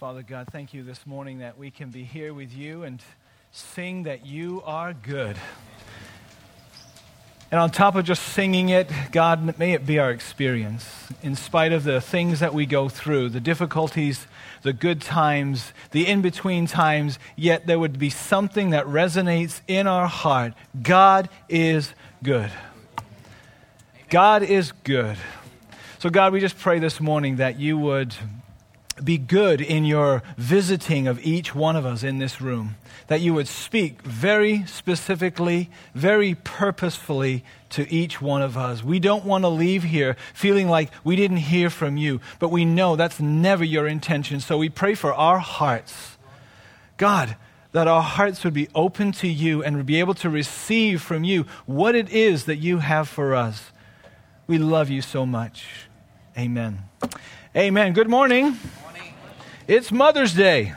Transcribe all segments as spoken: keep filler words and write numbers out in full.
Father God, thank you this morning that we can be here with you and sing that you are good. And on top of just singing it, God, may it be our experience. In spite of the things that we go through, the difficulties, the good times, the in-between times, yet there would be something that resonates in our heart. God is good. God is good. So God, we just pray this morning that you would be good in your visiting of each one of us in this room, that you would speak very specifically, very purposefully to each one of us. We don't want to leave here feeling like we didn't hear from you, but we know that's never your intention. So we pray for our hearts. God, that our hearts would be open to you and would be able to receive from you what it is that you have for us. We love you so much. Amen. Amen. Good morning. It's Mother's Day.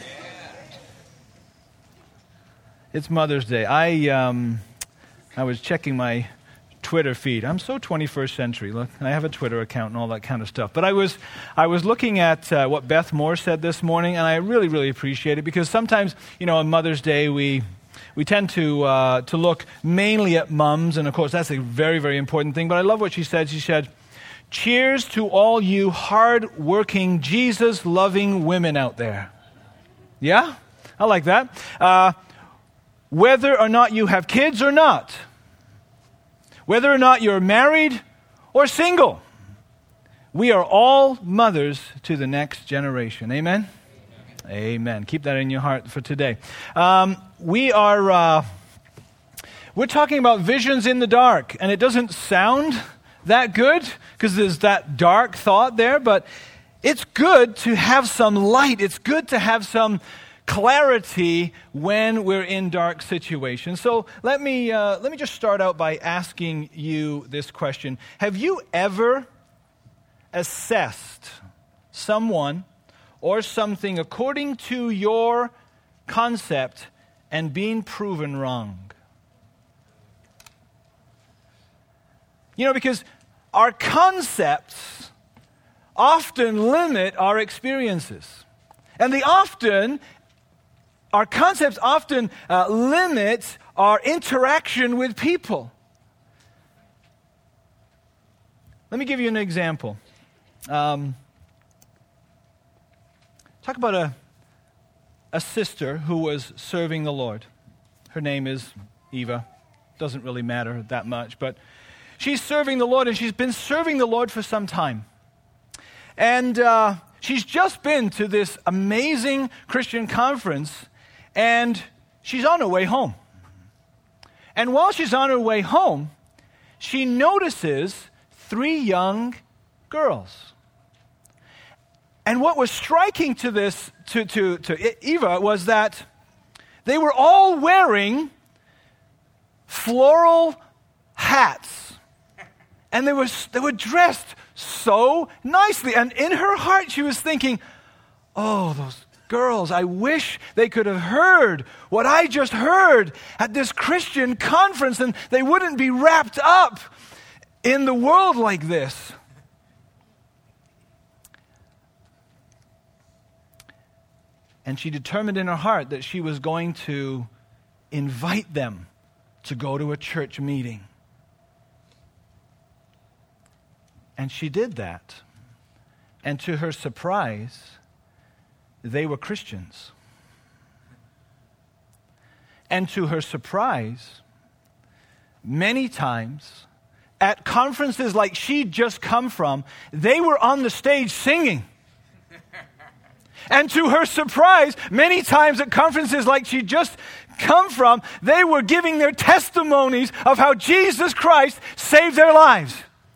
It's Mother's Day. I um, I was checking my Twitter feed. I'm so twenty-first century. Look, I have a Twitter account and all that kind of stuff. But I was I was looking at uh, what Beth Moore said this morning, and I really, really appreciate it because sometimes, you know, on Mother's Day we we tend to uh, to look mainly at mums, and of course that's a very, very important thing. But I love what she said. She said, "Cheers to all you hard-working, Jesus-loving women out there." Yeah? I like that. Uh, whether or not you have kids or not, whether or not you're married or single, we are all mothers to the next generation. Amen? Amen. Amen. Keep that in your heart for today. Um, we are, uh, we're talking about visions in the dark, and it doesn't sound that good because there's that dark thought there, but it's good to have some light. It's good to have some clarity when we're in dark situations. So let me uh, let me just start out by asking you this question. Have you ever assessed someone or something according to your concept and been proven wrong? You know, because our concepts often limit our experiences. And they often, our concepts often uh, limit our interaction with people. Let me give you an example. Um, talk about a, a sister who was serving the Lord. Her name is Eva. Doesn't really matter that much, but she's serving the Lord, and she's been serving the Lord for some time. And uh, she's just been to this amazing Christian conference, and she's on her way home. And while she's on her way home, she notices three young girls. And what was striking to this, to, to, to Eva, was that they were all wearing floral hats. And they were, they were dressed so nicely. And in her heart, she was thinking, oh, those girls, I wish they could have heard what I just heard at this Christian conference, and they wouldn't be wrapped up in the world like this. And she determined in her heart that she was going to invite them to go to a church meeting. And she did that. And to her surprise, they were Christians. And to her surprise, many times, at conferences like she'd just come from, they were on the stage singing. And to her surprise, many times at conferences like she'd just come from, they were giving their testimonies of how Jesus Christ saved their lives.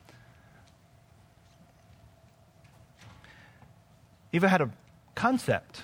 Eva had a concept.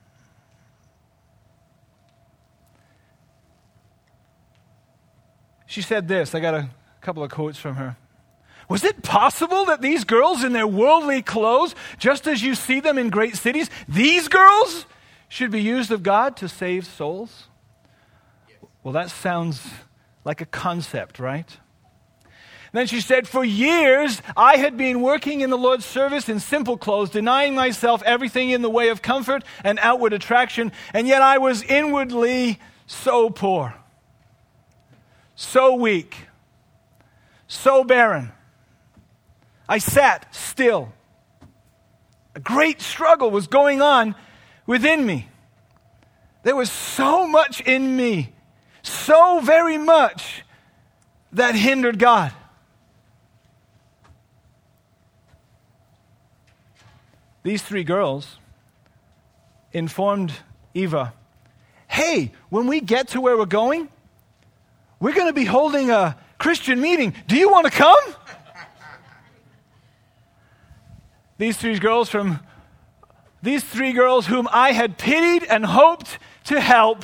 She said this, I got a couple of quotes from her. Was it possible that these girls in their worldly clothes, just as you see them in great cities, these girls should be used of God to save souls? Yes. Well, that sounds like a concept, right? Then she said, for years, I had been working in the Lord's service in simple clothes, denying myself everything in the way of comfort and outward attraction, and yet I was inwardly so poor, so weak, so barren. I sat still. A great struggle was going on within me. There was so much in me, so very much, that hindered God. These three girls informed Eva, hey, when we get to where we're going, we're going to be holding a Christian meeting. Do you want to come? These three girls from these three girls whom I had pitied and hoped to help,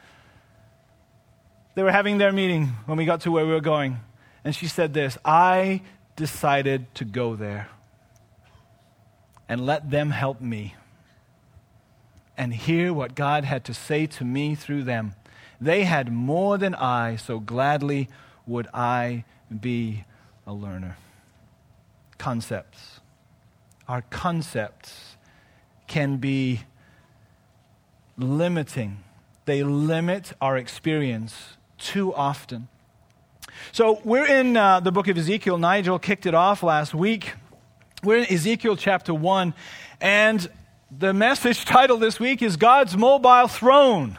they were having their meeting when we got to where we were going. And she said this, I decided to go there and let them help me and hear what God had to say to me through them. They had more than I, so gladly would I be a learner. Concepts. Our concepts can be limiting. They limit our experience too often. So we're in uh, the book of Ezekiel. Nigel kicked it off last week. We're in Ezekiel chapter one, and the message title this week is God's Mobile Throne.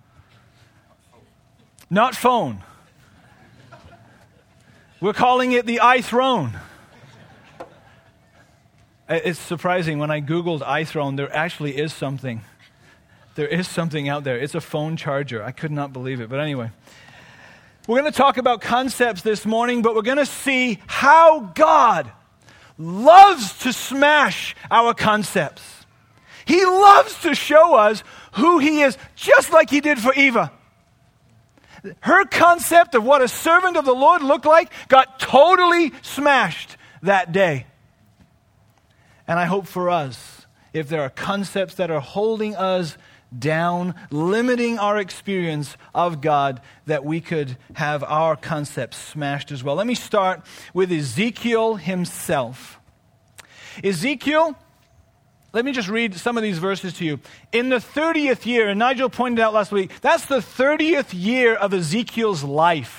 Not phone. We're calling it the iThrone. It's surprising, when I Googled iThrone, there actually is something. There is something out there. It's a phone charger. I could not believe it. But anyway, we're going to talk about concepts this morning, but we're going to see how God loves to smash our concepts. He loves to show us who He is, just like He did for Eva. Her concept of what a servant of the Lord looked like got totally smashed that day. And I hope for us, if there are concepts that are holding us down, limiting our experience of God, that we could have our concepts smashed as well. Let me start with Ezekiel himself. Ezekiel, let me just read some of these verses to you. In the thirtieth year, and Nigel pointed out last week, that's the thirtieth year of Ezekiel's life.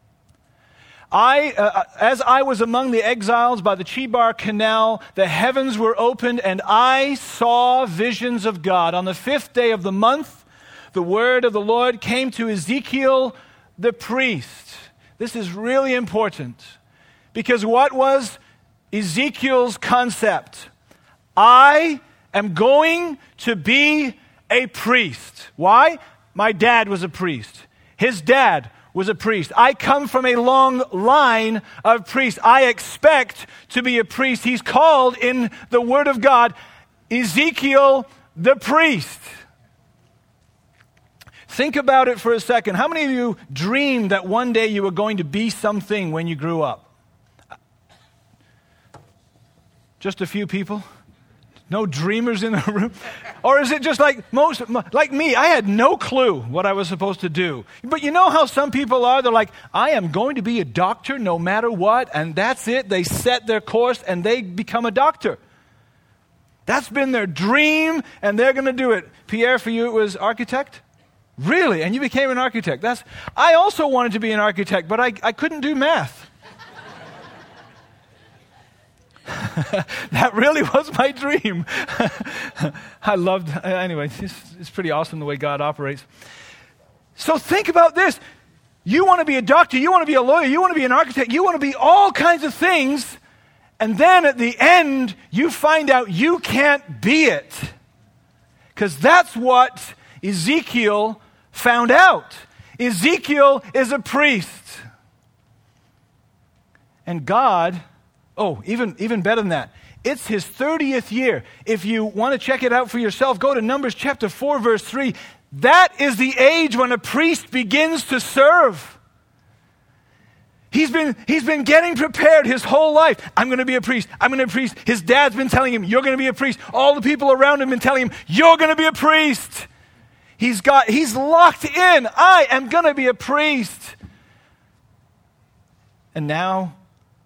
I, uh, as I was among the exiles by the Chebar Canal, the heavens were opened, and I saw visions of God. On the fifth day of the month, the word of the Lord came to Ezekiel the priest. This is really important, because what was Ezekiel's concept? I am going to be a priest. Why? My dad was a priest. His dad was a priest. I come from a long line of priests. I expect to be a priest. He's called in the Word of God Ezekiel the priest. Think about it for a second. How many of you dreamed that one day you were going to be something when you grew up? Just a few people? No dreamers in the room? Or is it just like most, like me, I had no clue what I was supposed to do. But you know how some people are? They're like, I am going to be a doctor no matter what, and that's it. They set their course and they become a doctor. That's been their dream, and they're going to do it. Pierre, for you, it was architect? Really? And you became an architect? That's. I also wanted to be an architect, but I, I couldn't do math. That really was my dream. I loved, anyway, it's, it's pretty awesome the way God operates. So think about this. You want to be a doctor, you want to be a lawyer, you want to be an architect, you want to be all kinds of things, and then at the end, you find out you can't be it. Because that's what Ezekiel found out. Ezekiel is a priest. And God... Oh, even, even better than that. It's his thirtieth year. If you want to check it out for yourself, go to Numbers chapter four, verse three. That is the age when a priest begins to serve. He's been, he's been getting prepared his whole life. I'm going to be a priest. I'm going to be a priest. His dad's been telling him, you're going to be a priest. All the people around him have been telling him, you're going to be a priest. He's got, he's locked in. I am going to be a priest. And now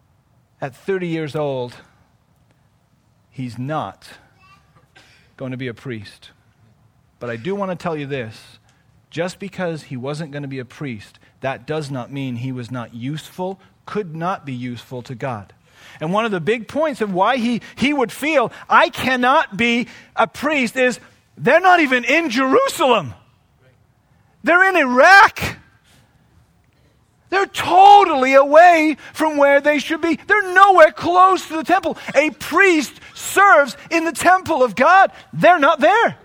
at thirty years old, he's not going to be a priest. But I do want to tell you this. Just because he wasn't going to be a priest, that does not mean he was not useful, could not be useful to God. And one of the big points of why he, he would feel, I cannot be a priest, is they're not even in Jerusalem. They're in Iraq. They're totally away from where they should be. They're nowhere close to the temple. A priest serves in the temple of God. They're not there.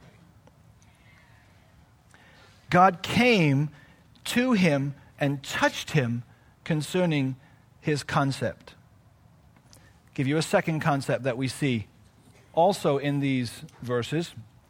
God came to him and touched him concerning his concept. I'll give you a second concept that we see also in these verses.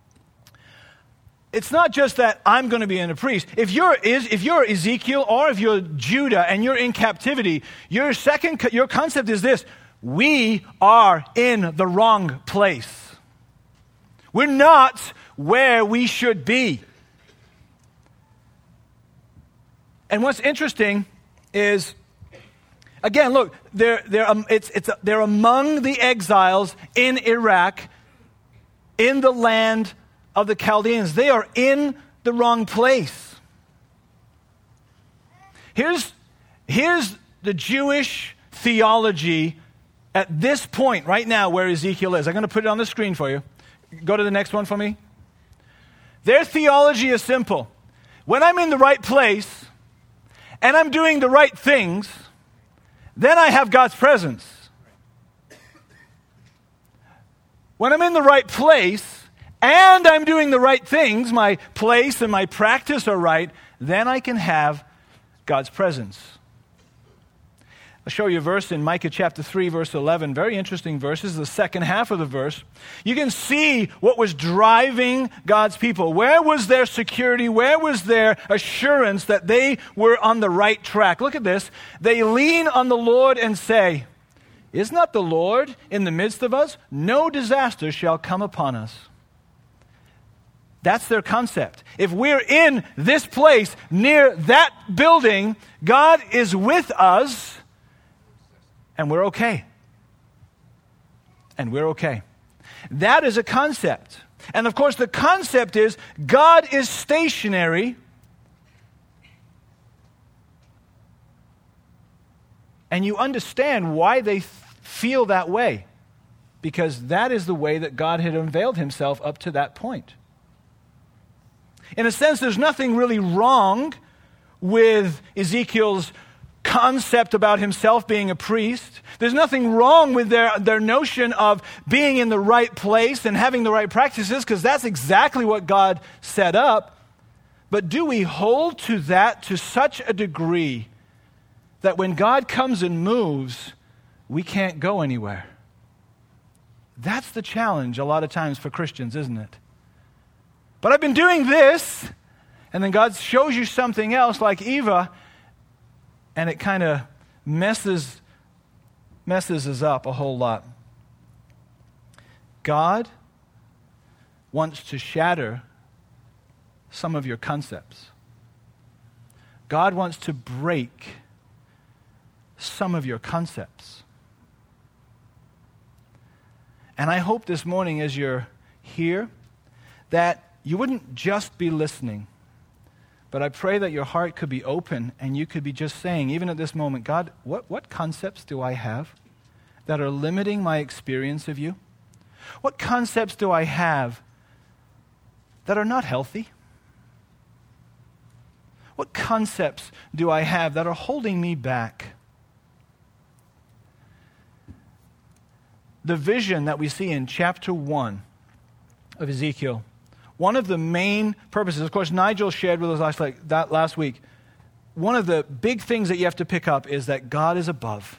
It's not just that I'm going to be a priest. If you're if you're Ezekiel or if you're Judah and you're in captivity, your second your concept is this: we are in the wrong place. We're not where we should be. And what's interesting is, again, look, they're they're um, it's it's they're among the exiles in Iraq, in the land of the Chaldeans. They are in the wrong place. Here's, here's the Jewish theology at this point right now where Ezekiel is. I'm going to put it on the screen for you. Go to the next one for me. Their theology is simple. When I'm in the right place and I'm doing the right things, then I have God's presence. When I'm in the right place and I'm doing the right things, my place and my practice are right, then I can have God's presence. I'll show you a verse in Micah chapter three, verse eleven. Very interesting verse. This is the second half of the verse. You can see what was driving God's people. Where was their security? Where was their assurance that they were on the right track? Look at this. They lean on the Lord and say, "Is not the Lord in the midst of us? No disaster shall come upon us." That's their concept. If we're in this place, near that building, God is with us, and we're okay. And we're okay. That is a concept. And of course, the concept is God is stationary, and you understand why they th- feel that way, because that is the way that God had unveiled himself up to that point. In a sense, there's nothing really wrong with Ezekiel's concept about himself being a priest. There's nothing wrong with their, their notion of being in the right place and having the right practices, because that's exactly what God set up. But do we hold to that to such a degree that when God comes and moves, we can't go anywhere? That's the challenge a lot of times for Christians, isn't it? But I've been doing this, and then God shows you something else like Eva, and it kind of messes, messes us up a whole lot. God wants to shatter some of your concepts. God wants to break some of your concepts. And I hope this morning as you're here that you wouldn't just be listening, but I pray that your heart could be open and you could be just saying, even at this moment, God, what, what concepts do I have that are limiting my experience of you? What concepts do I have that are not healthy? What concepts do I have that are holding me back? The vision that we see in chapter one of Ezekiel, one of the main purposes, of course, Nigel shared with us last, like, that last week, one of the big things that you have to pick up is that God is above.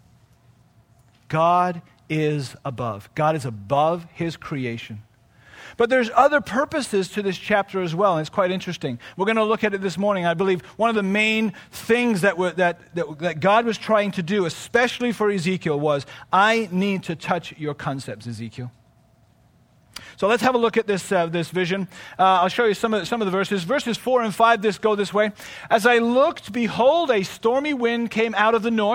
God is above. God is above his creation. But there's other purposes to this chapter as well, and it's quite interesting. We're going to look at it this morning. I believe one of the main things that, were, that, that, that God was trying to do, especially for Ezekiel, was, I need to touch your concepts, Ezekiel. So let's have a look at this uh, this vision. Uh, I'll show you some of, some of the verses. Verses four and five this go this way. As I looked, behold, a stormy wind came out of the north,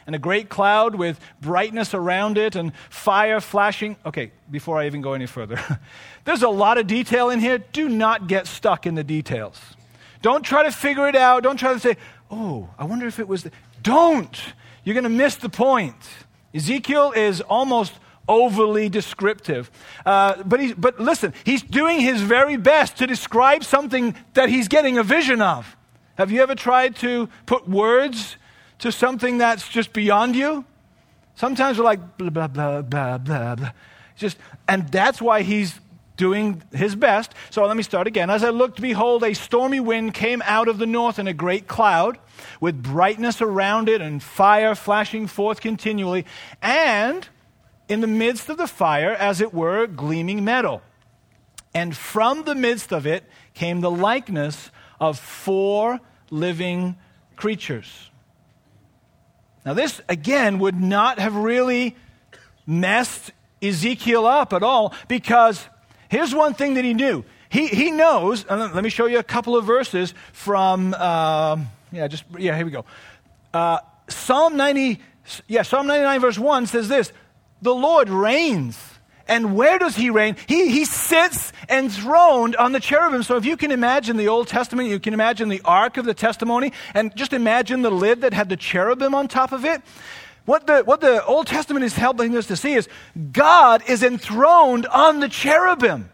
and a great cloud with brightness around it and fire flashing. Okay, before I even go any further, there's a lot of detail in here. Do not get stuck in the details. Don't try to figure it out. Don't try to say, oh, I wonder if it was... The... Don't! You're going to miss the point. Ezekiel is almost overly descriptive. Uh, but, he's, but listen, he's doing his very best to describe something that he's getting a vision of. Have you ever tried to put words to something that's just beyond you? Sometimes we're like, blah, blah, blah, blah, blah, blah. Just, and that's why he's doing his best. So let me start again. As I looked, behold, a stormy wind came out of the north in a great cloud, with brightness around it and fire flashing forth continually, and in the midst of the fire, as it were, gleaming metal. And from the midst of it came the likeness of four living creatures. Now this, again, would not have really messed Ezekiel up at all, because here's one thing that he knew. He he knows, and let me show you a couple of verses from, uh, yeah, just, yeah, here we go. Uh, Psalm ninety, yeah, Psalm ninety-nine verse one says this, the Lord reigns. And where does he reign? He, he sits enthroned on the cherubim. So if you can imagine the Old Testament, you can imagine the Ark of the Testimony, and just imagine the lid that had the cherubim on top of it. What the, what the Old Testament is helping us to see is God is enthroned on the cherubim.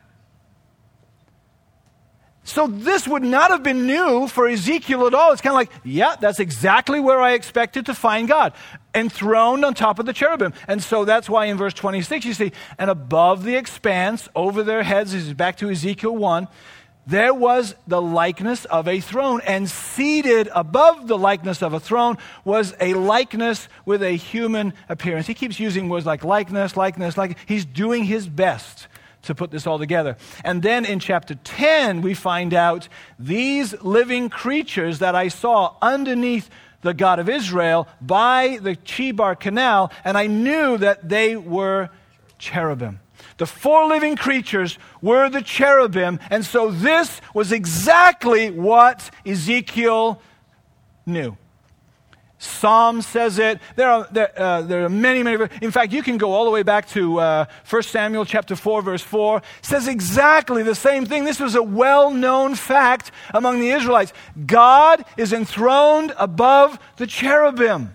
So this would not have been new for Ezekiel at all. It's kind of like, yeah, that's exactly where I expected to find God, enthroned on top of the cherubim. And so that's why in verse twenty-six you see, and above the expanse, over their heads, this is back to Ezekiel one, there was the likeness of a throne, and seated above the likeness of a throne was a likeness with a human appearance. He keeps using words like likeness, likeness, like he's doing his best to put this all together. And then in chapter ten, we find out these living creatures that I saw underneath the God of Israel by the Chebar Canal, and I knew that they were cherubim. The four living creatures were the cherubim, and so this was exactly what Ezekiel knew. Psalm says it. There are there, uh, there are many, many. In fact, you can go all the way back to uh, First Samuel chapter four, verse four. It says exactly the same thing. This was a well-known fact among the Israelites. God is enthroned above the cherubim.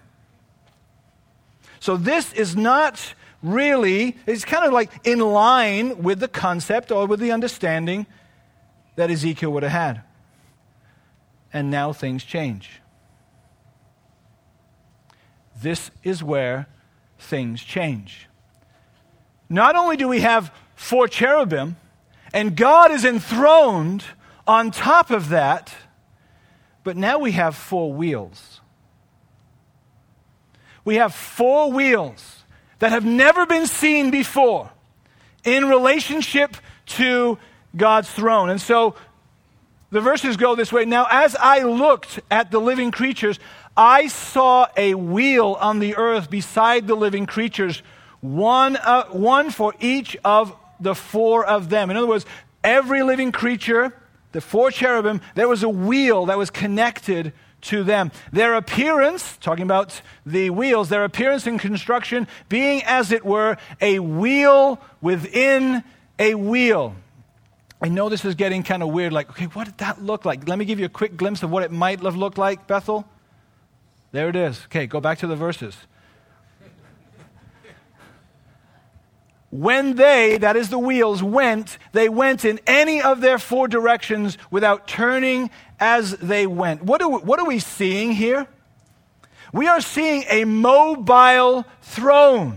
So this is not really, it's kind of like in line with the concept or with the understanding that Ezekiel would have had. And now things change. This is where things change. Not only do we have four cherubim, and God is enthroned on top of that, but now we have four wheels. We have four wheels that have never been seen before in relationship to God's throne. And so the verses go this way. Now, as I looked at the living creatures, I saw a wheel on the earth beside the living creatures, one, uh, one for each of the four of them. In other words, every living creature, the four cherubim, there was a wheel that was connected to them. Their appearance, talking about the wheels, their appearance in construction being, as it were, a wheel within a wheel. I know this is getting kind of weird, like, okay, what did that look like? Let me give you a quick glimpse of what it might have looked like, Bethel. There it is. Okay, go back to the verses. When they, that is the wheels, went, they went in any of their four directions without turning as they went. What are we, what are we seeing here? We are seeing a mobile throne.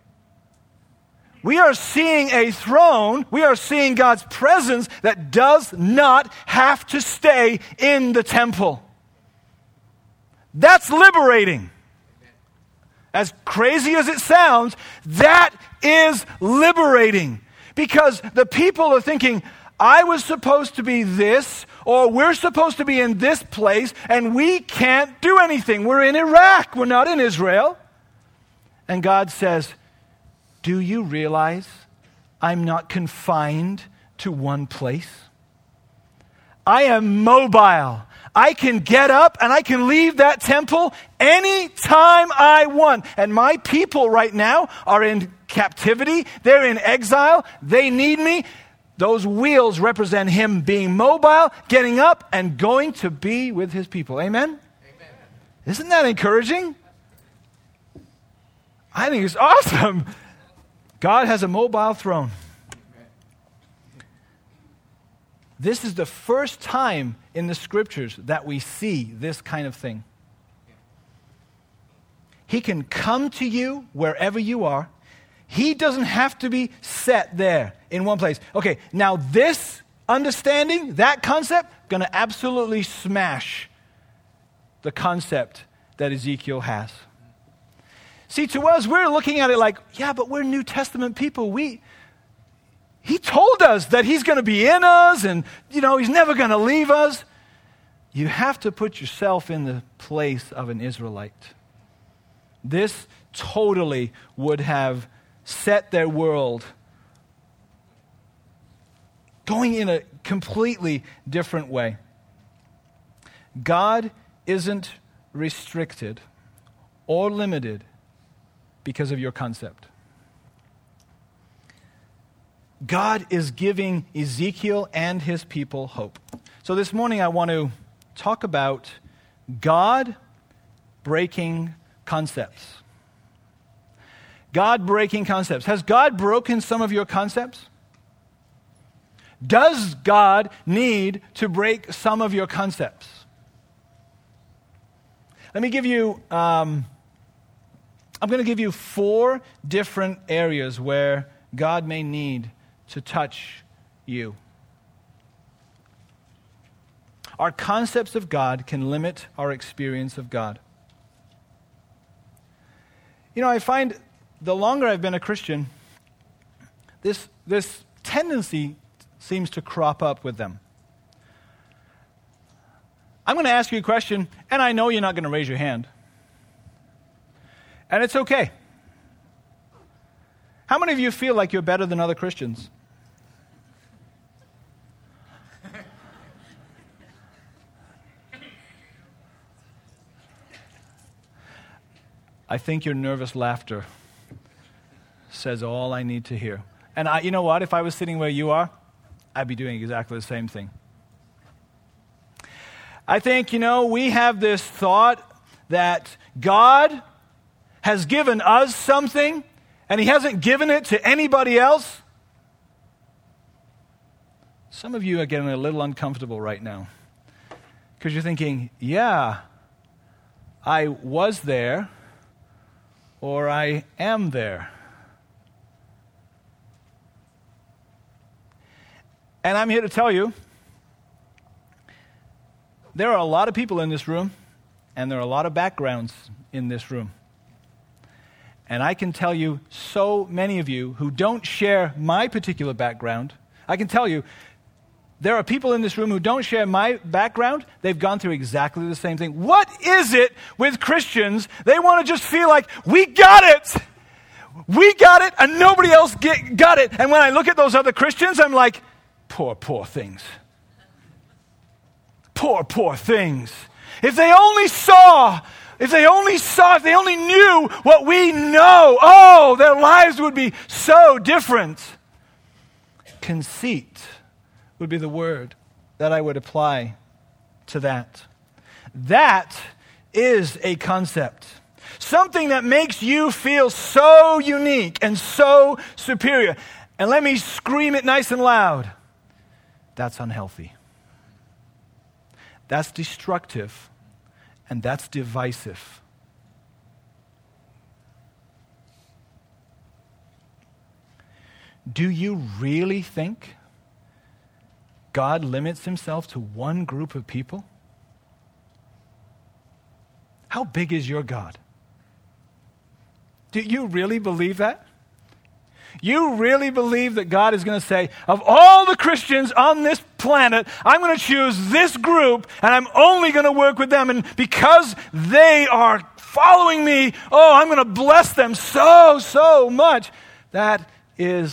We are seeing a throne. We are seeing God's presence that does not have to stay in the temple. That's liberating. As crazy as it sounds, that is liberating. Because the people are thinking, I was supposed to be this, or we're supposed to be in this place, and we can't do anything. We're in Iraq. We're not in Israel. And God says, do you realize I'm not confined to one place? I am mobile. I can get up and I can leave that temple anytime I want. And my people right now are in captivity. They're in exile. They need me. Those wheels represent him being mobile, getting up, and going to be with his people. Amen? Amen. Isn't that encouraging? I think it's awesome. God has a mobile throne. This is the first time in the scriptures that we see this kind of thing. He can come to you wherever you are. He doesn't have to be set there in one place. Okay, now this understanding, that concept, going to absolutely smash the concept that Ezekiel has. See, to us, we're looking at it like, yeah, but we're New Testament people. We... He told us that he's going to be in us and, you know, he's never going to leave us. You have to put yourself in the place of an Israelite. This totally would have set their world going in a completely different way. God isn't restricted or limited because of your concept. God is giving Ezekiel and his people hope. So this morning I want to talk about God breaking concepts. God breaking concepts. Has God broken some of your concepts? Does God need to break some of your concepts? Let me give you, um, I'm going to give you four different areas where God may need to touch you. Our concepts of God can limit our experience of God. You know, I find the longer I've been a Christian, this, this tendency seems to crop up with them. I'm going to ask you a question, and I know you're not going to raise your hand. And it's okay. How many of you feel like you're better than other Christians? I think your nervous laughter says all I need to hear. And I, you know what? If I was sitting where you are, I'd be doing exactly the same thing. I think, you know, we have this thought that God has given us something and he hasn't given it to anybody else. Some of you are getting a little uncomfortable right now because you're thinking, yeah, I was there or I am there. And I'm here to tell you, there are a lot of people in this room, and there are a lot of backgrounds in this room. And I can tell you, so many of you who don't share my particular background, I can tell you, there are people in this room who don't share my background. They've gone through exactly the same thing. What is it with Christians? They want to just feel like, we got it! We got it, and nobody else get, got it. And when I look at those other Christians, I'm like, poor, poor things. Poor, poor things. If they only saw, if they only saw, if they only knew what we know, oh, their lives would be so different. Conceit would be the word that I would apply to that. That is a concept. Something that makes you feel so unique and so superior. And let me scream it nice and loud. That's unhealthy. That's destructive. And that's divisive. Do you really think God limits himself to one group of people? How big is your God? Do you really believe that? You really believe that God is going to say, of all the Christians on this planet, I'm going to choose this group and I'm only going to work with them, and because they are following me, oh, I'm going to bless them so, so much. That is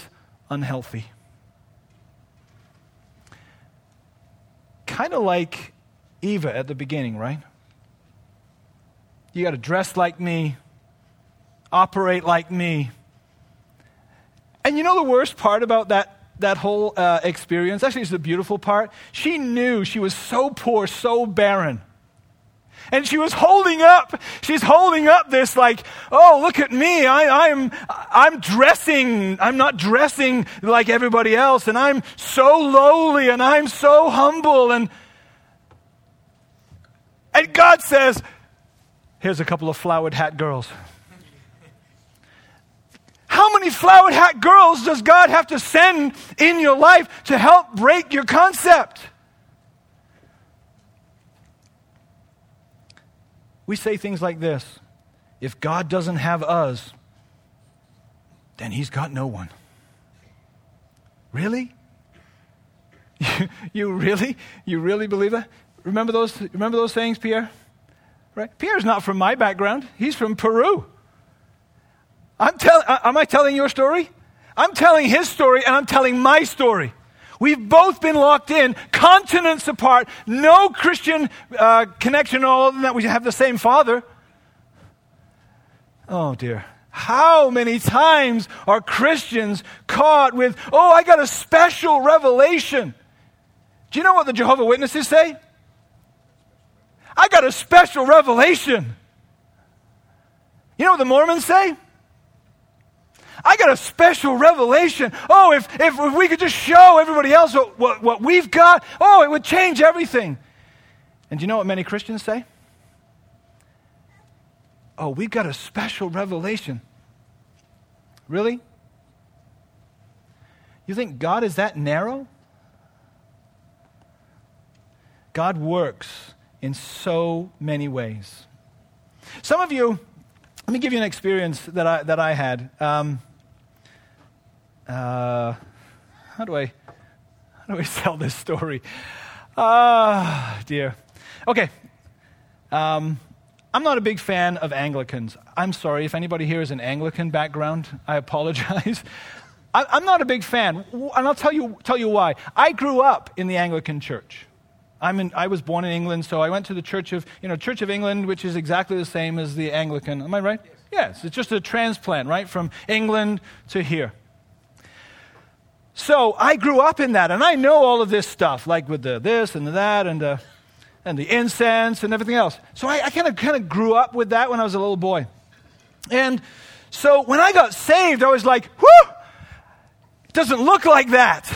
unhealthy. Kind of like Eva at the beginning, right? You got to dress like me, operate like me. And you know the worst part about that, that whole uh, experience? Actually, it's the beautiful part. She knew she was so poor, so barren. And she was holding up, she's holding up this like, oh, look at me, I, I'm, I'm dressing, I'm not dressing like everybody else, and I'm so lowly, and I'm so humble, and, and God says, here's a couple of flowered hat girls. How many flowered hat girls does God have to send in your life to help break your concept? We say things like this: if God doesn't have us, then he's got no one. Really? You, you really? You really believe that? Remember those, remember those sayings, Pierre? Right? Pierre's not from my background. He's from Peru. I'm tell, am I telling your story? I'm telling his story, and I'm telling my story. We've both been locked in, continents apart, no Christian uh, connection, all other than that we have the same father. Oh dear. How many times are Christians caught with, oh, I got a special revelation? Do you know what the Jehovah's Witnesses say? I got a special revelation. You know what the Mormons say? I got a special revelation. Oh, if, if, if we could just show everybody else what, what, what we've got, oh, it would change everything. And do you know what many Christians say? Oh, we've got a special revelation. Really? You think God is that narrow? God works in so many ways. Some of you, let me give you an experience that I, that I had. Um, Uh, how do I, how do I tell this story? Ah, uh, dear. Okay. Um, I'm not a big fan of Anglicans. I'm sorry if anybody here is an Anglican background. I apologize. I, I'm not a big fan, and I'll tell you tell you why. I grew up in the Anglican Church. I'm in, I was born in England, so I went to the Church of you know Church of England, which is exactly the same as the Anglican. Am I right? Yes. Yes. It's just a transplant, right, from England to here. So I grew up in that, and I know all of this stuff, like with the this and the that and the, and the incense and everything else. So I kind of kind of grew up with that when I was a little boy. And so when I got saved, I was like, whew, it doesn't look like that.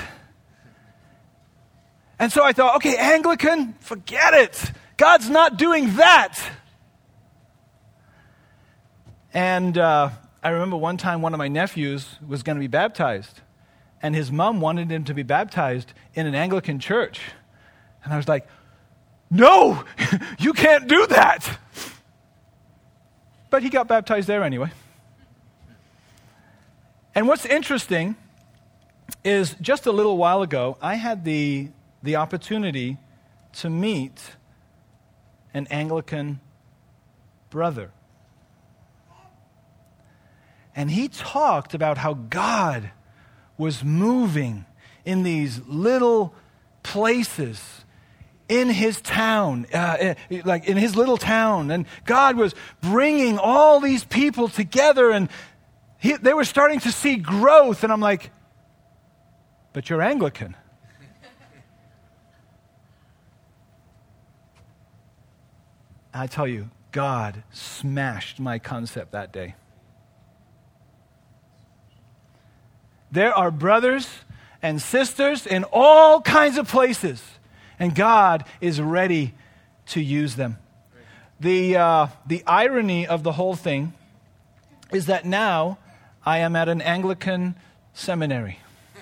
And so I thought, okay, Anglican, forget it. God's not doing that. And uh, I remember one time one of my nephews was going to be baptized. And his mom wanted him to be baptized in an Anglican church. And I was like, no, you can't do that. But he got baptized there anyway. And what's interesting is just a little while ago, I had the, the opportunity to meet an Anglican brother. And he talked about how God was moving in these little places in his town, uh, like in his little town. And God was bringing all these people together, and he, they were starting to see growth. And I'm like, but you're Anglican. I tell you, God smashed my concept that day. There are brothers and sisters in all kinds of places, and God is ready to use them. The, uh, the irony of the whole thing is that now I am at an Anglican seminary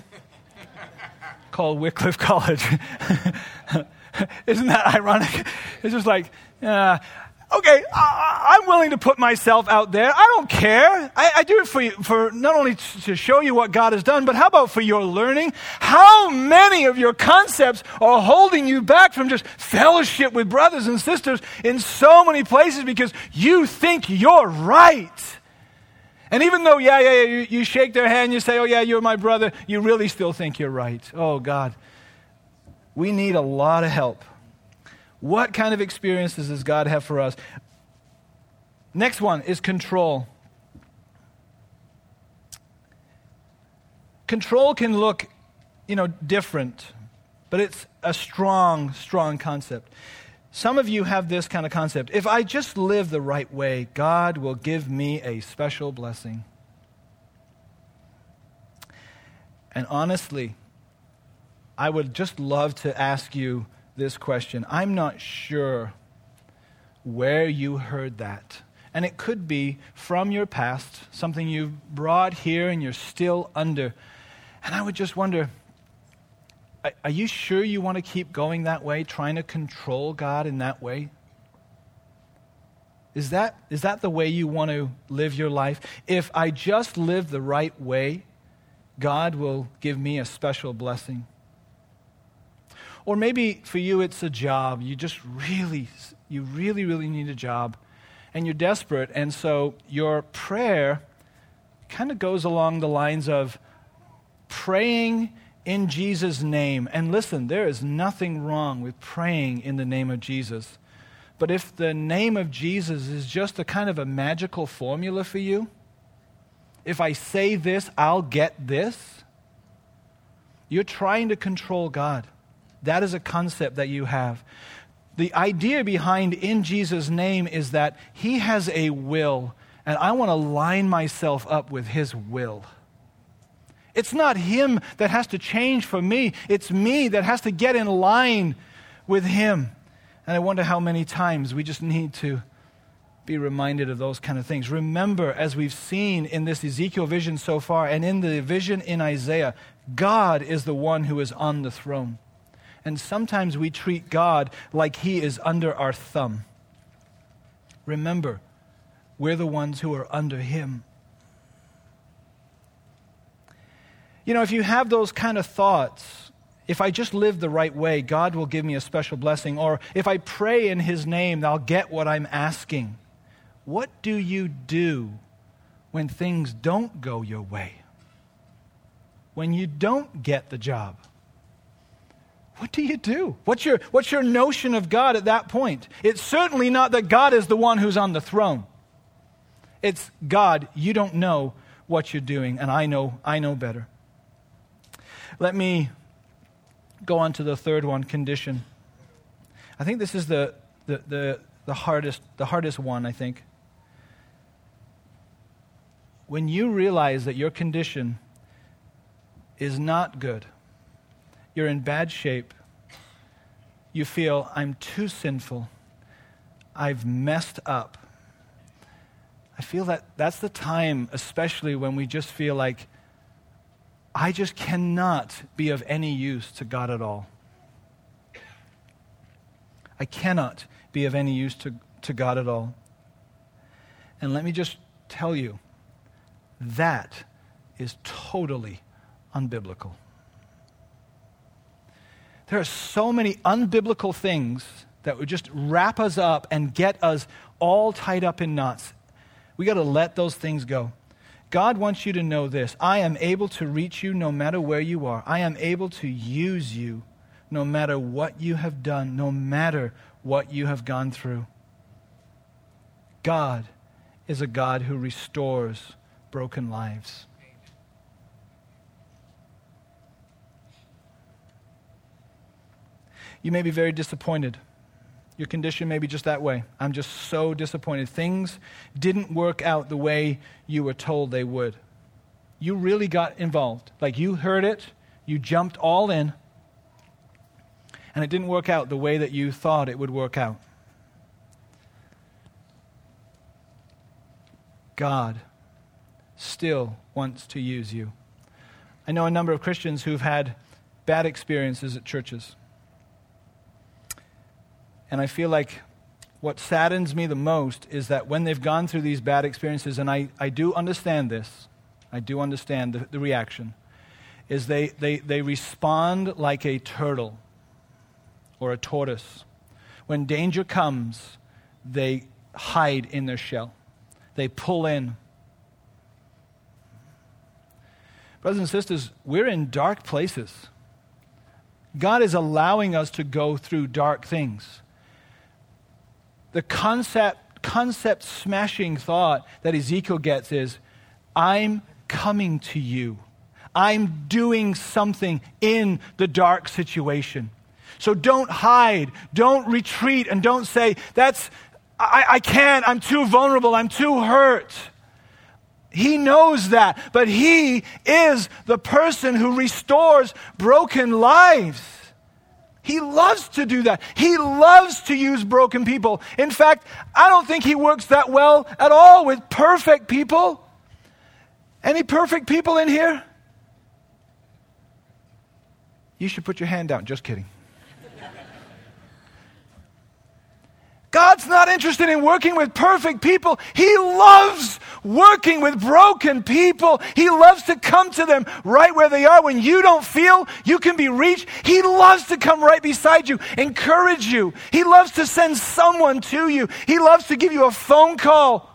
called Wycliffe College. Isn't that ironic? It's just like, uh, okay, I, I'm willing to put myself out there. I don't care. I, I do it for you, for not only to show you what God has done, but how about for your learning? How many of your concepts are holding you back from just fellowship with brothers and sisters in so many places because you think you're right? And even though, yeah, yeah, yeah, you, you shake their hand, you say, oh yeah, you're my brother, you really still think you're right. Oh God, we need a lot of help. What kind of experiences does God have for us? Next one is control. Control can look, you know, different, but it's a strong, strong concept. Some of you have this kind of concept. If I just live the right way, God will give me a special blessing. And honestly, I would just love to ask you this question. I'm not sure where you heard that. And it could be from your past, something you've brought here and you're still under. And I would just wonder, are you sure you want to keep going that way, trying to control God in that way? Is that, is that the way you want to live your life? If I just live the right way, God will give me a special blessing. Or maybe for you it's a job. You just really, you really, really need a job. And you're desperate. And so your prayer kind of goes along the lines of praying in Jesus' name. And listen, there is nothing wrong with praying in the name of Jesus. But if the name of Jesus is just a kind of a magical formula for you, if I say this, I'll get this, you're trying to control God. That is a concept that you have. The idea behind in Jesus' name is that he has a will, and I want to line myself up with his will. It's not him that has to change for me. It's me that has to get in line with him. And I wonder how many times we just need to be reminded of those kind of things. Remember, as we've seen in this Ezekiel vision so far, and in the vision in Isaiah, God is the one who is on the throne. And sometimes we treat God like he is under our thumb. Remember, we're the ones who are under him. You know, if you have those kind of thoughts, if I just live the right way, God will give me a special blessing. Or if I pray in his name, I'll get what I'm asking. What do you do when things don't go your way? When you don't get the job? What do you do? What's your, what's your notion of God at that point? It's certainly not that God is the one who's on the throne. It's God, you don't know what you're doing, and I know, I know better. Let me go on to the third one, condition. I think this is the, the, the, the hardest, the hardest one, I think. When you realize that your condition is not good, you're in bad shape, you feel, I'm too sinful, I've messed up. I feel that that's the time, especially when we just feel like, I just cannot be of any use to God at all. I cannot be of any use to, to God at all. And let me just tell you, that is totally unbiblical. There are so many unbiblical things that would just wrap us up and get us all tied up in knots. We got to let those things go. God wants you to know this. I am able to reach you no matter where you are. I am able to use you no matter what you have done, no matter what you have gone through. God is a God who restores broken lives. You may be very disappointed. Your condition may be just that way. I'm just so disappointed. Things didn't work out the way you were told they would. You really got involved. Like you heard it, you jumped all in, and it didn't work out the way that you thought it would work out. God still wants to use you. I know a number of Christians who've had bad experiences at churches. And I feel like what saddens me the most is that when they've gone through these bad experiences, and I, I do understand this, I do understand the, the reaction, is they, they, they respond like a turtle or a tortoise. When danger comes, they hide in their shell. They pull in. Brothers and sisters, we're in dark places. God is allowing us to go through dark things. the concept, concept smashing thought that Ezekiel gets is, I'm coming to you. I'm doing something in the dark situation. So don't hide, don't retreat, and don't say, that's, I, I can't, I'm too vulnerable, I'm too hurt. He knows that, but he is the person who restores broken lives. He loves to do that. He loves to use broken people. In fact, I don't think he works that well at all with perfect people. Any perfect people in here? You should put your hand down. Just kidding. God's not interested in working with perfect people. He loves working with broken people. He loves to come to them right where they are. When you don't feel you can be reached, he loves to come right beside you, encourage you. He loves to send someone to you. He loves to give you a phone call.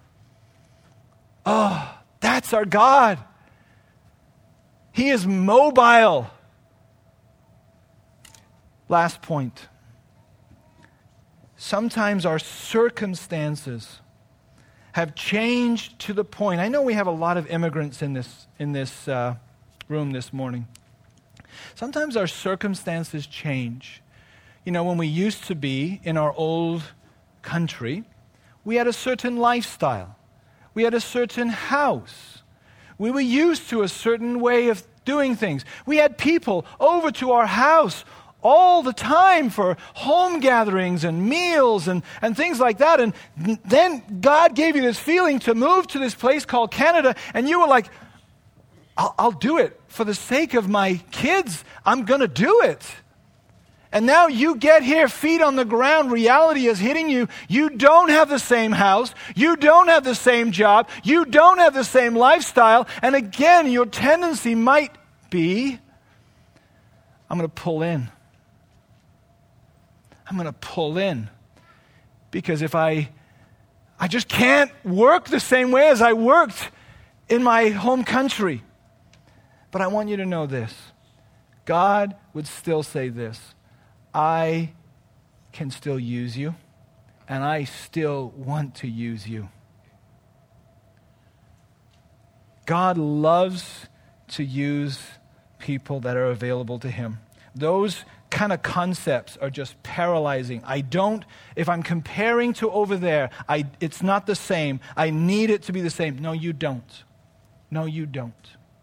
Oh, that's our God. He is mobile. Last point. Sometimes our circumstances have changed to the point. I know we have a lot of immigrants in this in this uh, room this morning. Sometimes our circumstances change. You know, when we used to be in our old country, we had a certain lifestyle. We had a certain house. We were used to a certain way of doing things. We had people over to our house all the time for home gatherings and meals and, and things like that. And then God gave you this feeling to move to this place called Canada, and you were like, I'll, I'll do it. For the sake of my kids, I'm going to do it. And now you get here, feet on the ground, reality is hitting you. You don't have the same house. You don't have the same job. You don't have the same lifestyle. And again, your tendency might be, I'm going to pull in. I'm going to pull in. Because if I, I just can't work the same way as I worked in my home country. But I want you to know this. God would still say this. I can still use you, and I still want to use you. God loves to use people that are available to him. Those kind of concepts are just paralyzing. I don't, if I'm comparing to over there, I, it's not the same. I need it to be the same. No, you don't. No, you don't.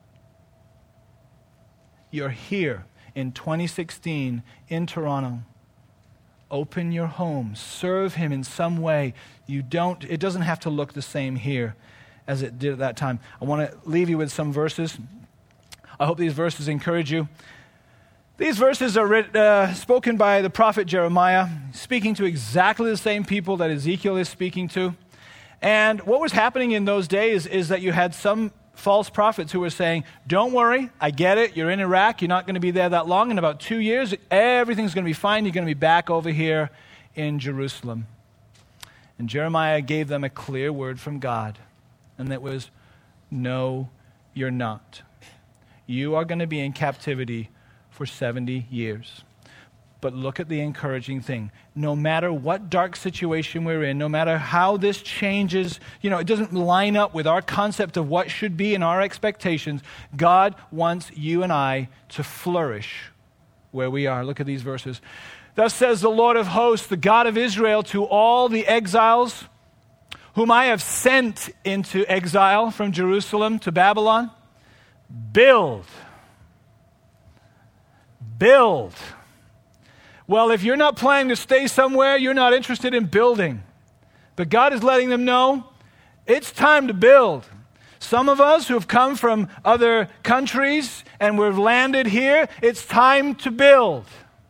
You're here in twenty sixteen in Toronto. Open your home. Serve him in some way. You don't, it doesn't have to look the same here as it did at that time. I want to leave you with some verses. I hope these verses encourage you. These verses are writ, uh, spoken by the prophet Jeremiah, speaking to exactly the same people that Ezekiel is speaking to. And what was happening in those days is that you had some false prophets who were saying, don't worry, I get it, you're in Iraq, you're not going to be there that long. In about two years, everything's going to be fine. You're going to be back over here in Jerusalem. And Jeremiah gave them a clear word from God, and that was, no, you're not. You are going to be in captivity for seventy years. But look at the encouraging thing. No matter what dark situation we're in, no matter how this changes, you know, it doesn't line up with our concept of what should be and our expectations, God wants you and I to flourish where we are. Look at these verses. Thus says the Lord of hosts, the God of Israel, to all the exiles whom I have sent into exile from Jerusalem to Babylon, build. Build. Well, if you're not planning to stay somewhere, you're not interested in building. But God is letting them know it's time to build. Some of us who have come from other countries and we've landed here, it's time to build.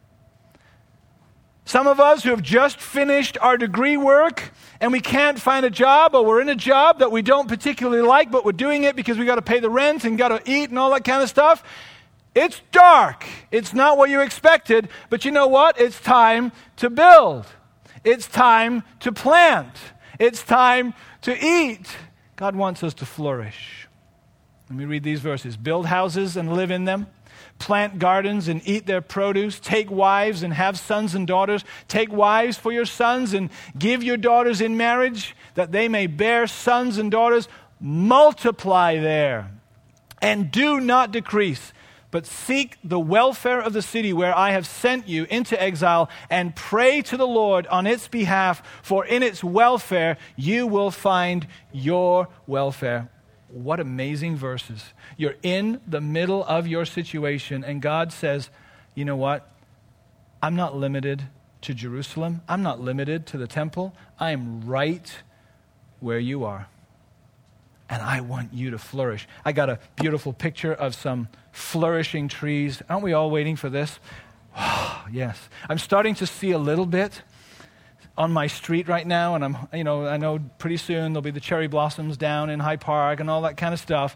Some of us who have just finished our degree work and we can't find a job, or we're in a job that we don't particularly like, but we're doing it because we got to pay the rent and got to eat and all that kind of stuff. It's dark. It's not what you expected, but you know what? It's time to build. It's time to plant. It's time to eat. God wants us to flourish. Let me read these verses. Build houses and live in them. plant gardens and eat their produce. Take wives and have sons and daughters. Take wives for your sons and give your daughters in marriage, that they may bear sons and daughters. Multiply there and do not decrease, but seek the welfare of the city where I have sent you into exile, and pray to the Lord on its behalf, for in its welfare you will find your welfare. What amazing verses. You're in the middle of your situation, and God says, you know what? I'm not limited to Jerusalem. I'm not limited to the temple. I am right where you are. And I want you to flourish. I got a beautiful picture of some flourishing trees. Aren't we all waiting for this? Oh, yes. I'm starting to see a little bit on my street right now, and I'm, you know, I know pretty soon there'll be the cherry blossoms down in High Park and all that kind of stuff.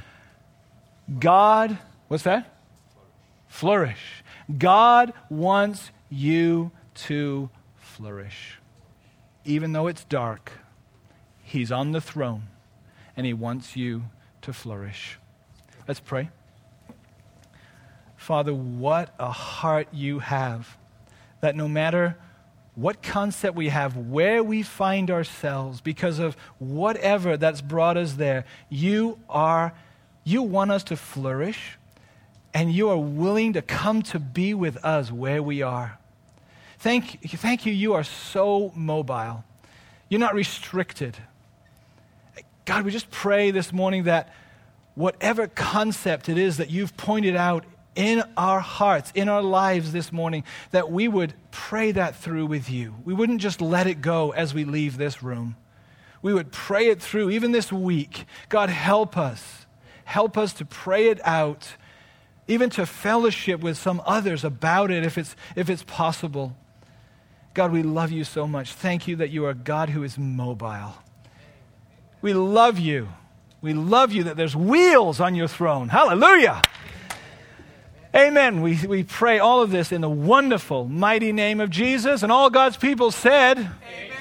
God, what's that? Flourish. God wants you to flourish. Even though it's dark, He's on the throne, and He wants you to flourish. Let's pray. Father, what a heart you have, that no matter what concept we have, where we find ourselves, because of whatever that's brought us there, you are, you want us to flourish, and you are willing to come to be with us where we are. Thank, thank you, you are so mobile. You're not restricted. God, we just pray this morning that whatever concept it is that you've pointed out in our hearts, in our lives this morning, that we would pray that through with you. We wouldn't just let it go as we leave this room. We would pray it through, even this week. God, help us. Help us to pray it out, even to fellowship with some others about it if it's, if it's possible. God, we love you so much. Thank you that you are a God who is mobile. We love you. We love you that there's wheels on your throne. Hallelujah. Amen. We, we pray all of this in the wonderful, mighty name of Jesus. And all God's people said, Amen.